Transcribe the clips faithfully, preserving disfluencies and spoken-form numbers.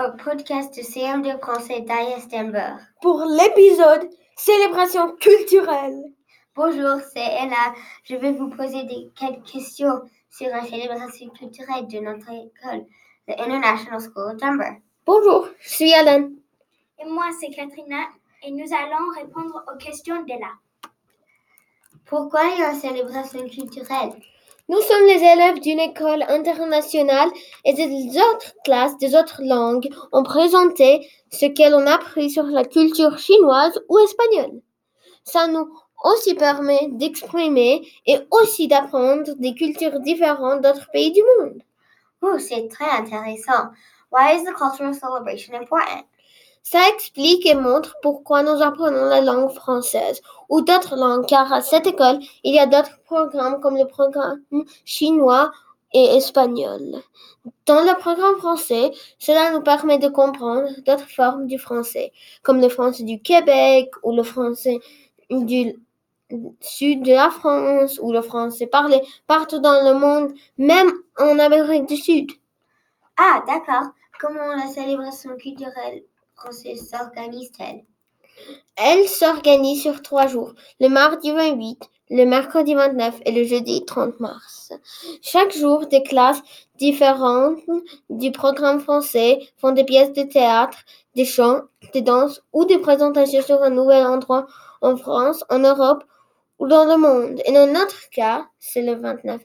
au podcast de C M deux français d'Aya Stenberg. Pour l'épisode Célébration culturelle. Bonjour, c'est Ella. Je vais vous poser des, quelques questions sur la célébration culturelle de notre école, the International School of Denver. Bonjour, je suis Alan. Et moi, c'est Katrina, et nous allons répondre aux questions d'Ella. Pourquoi il y a une célébration culturelle? Nous sommes les élèves d'une école internationale et des autres classes des autres langues ont présenté ce qu'elles ont appris sur la culture chinoise ou espagnole. Ça nous aussi permet d'exprimer et aussi d'apprendre des cultures différentes d'autres pays du monde. Oh, c'est très intéressant. Why is the cultural celebration important? Ça explique et montre pourquoi nous apprenons la langue française ou d'autres langues, car à cette école, il y a d'autres programmes comme le programme chinois et espagnol. Dans le programme français, cela nous permet de comprendre d'autres formes du français, comme le français du Québec ou le français du sud de la France ou le français parlé partout dans le monde, même en Amérique du Sud. Ah, d'accord. Comment la célébration culturelle française s'organise-t-elle? Elle s'organise sur trois jours, le mardi vingt-huit, le mercredi vingt-neuf et le jeudi trente mars. Chaque jour, des classes différentes du programme français font des pièces de théâtre, des chants, des danses ou des présentations sur un nouvel endroit en France, en Europe ou dans le monde. Et dans notre cas, c'est le vingt-neuf.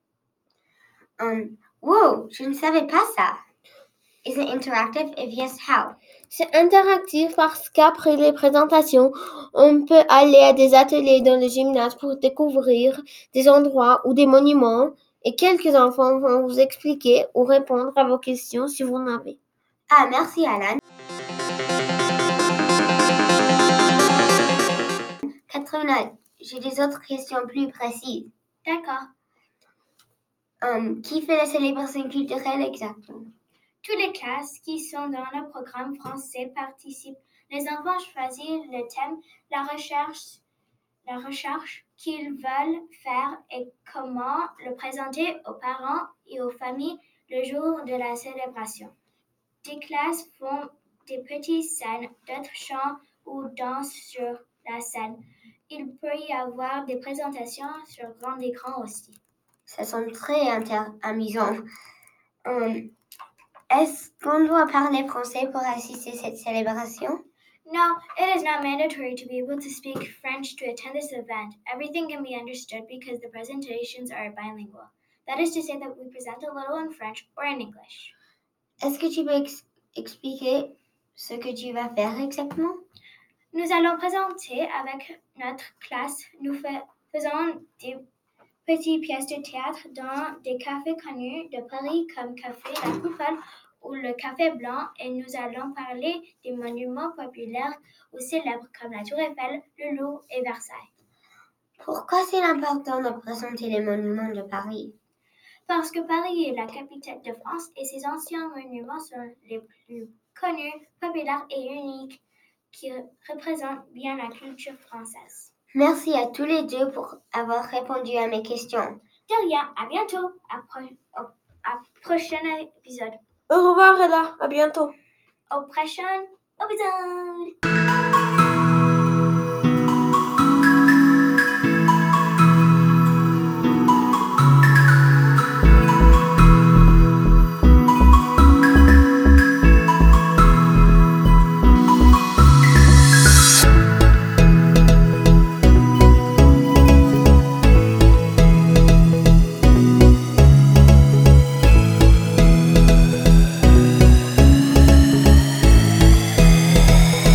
Um, wow, je ne savais pas ça. Is it interactive? If yes, how? C'est interactif parce qu'après les présentations, on peut aller à des ateliers dans le gymnase pour découvrir des endroits ou des monuments et quelques enfants vont vous expliquer ou répondre à vos questions si vous en avez. Ah, merci Alan. Katrina, j'ai des autres questions plus précises. D'accord. Um, qui fait la célébration culturelle exactement? Toutes les classes qui sont dans le programme français participent. Les enfants choisissent le thème, la recherche, la recherche qu'ils veulent faire et comment le présenter aux parents et aux familles le jour de la célébration. Des classes font des petites scènes, d'autres chantent ou dansent sur la scène. Il peut y avoir des présentations sur grand écran aussi. Ça semble très inter- amusant. Um, Est-ce qu'on doit parler français pour assister à cette célébration? No, it is not mandatory to be able to speak French to attend this event. Everything can be understood because the presentations are bilingual. That is to say that we present a little in French or in English. Est-ce que tu peux ex- expliquer ce que tu vas faire exactement? Nous allons présenter avec notre classe. Nous fa- faisons des petites pièces de théâtre dans des cafés connus de Paris comme Café La Coupole ou le Café Blanc et nous allons parler des monuments populaires ou célèbres comme la Tour Eiffel, le Louvre et Versailles. Pourquoi c'est important de présenter les monuments de Paris? Parce que Paris est la capitale de France et ses anciens monuments sont les plus connus, populaires et uniques qui représentent bien la culture française. Merci à tous les deux pour avoir répondu à mes questions. De rien, à bientôt, à, pro- au à prochain épisode. Au revoir Ella, à bientôt. Au prochain épisode.